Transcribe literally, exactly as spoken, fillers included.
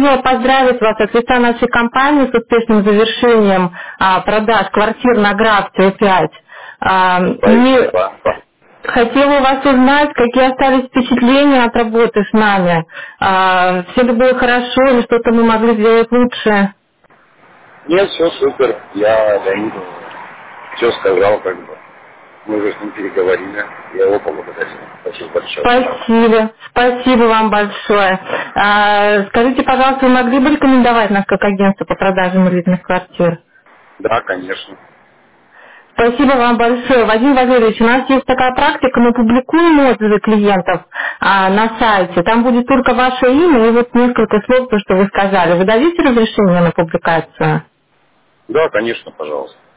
хотела поздравить вас от лица нашей компании с успешным завершением а, продаж квартир на Графтио пять. А, и Спасибо. хотела у вас узнать, какие остались впечатления от работы с нами. А, все ли было хорошо или что-то мы могли сделать лучше? Нет, все супер. Я Леониду все сказал, как бы. Мы уже с ним переговорили. Я его поблагодарил. Спасибо большое. Спасибо. Спасибо вам большое. А, скажите, пожалуйста, вы могли бы рекомендовать нас как агентство по продаже элитных квартир? Да, конечно. Спасибо вам большое. Вадим Валерьевич, у нас есть такая практика, мы публикуем отзывы клиентов а, на сайте. Там будет только ваше имя и вот несколько слов, то, что вы сказали. Вы дадите разрешение на публикацию? Да, конечно, пожалуйста.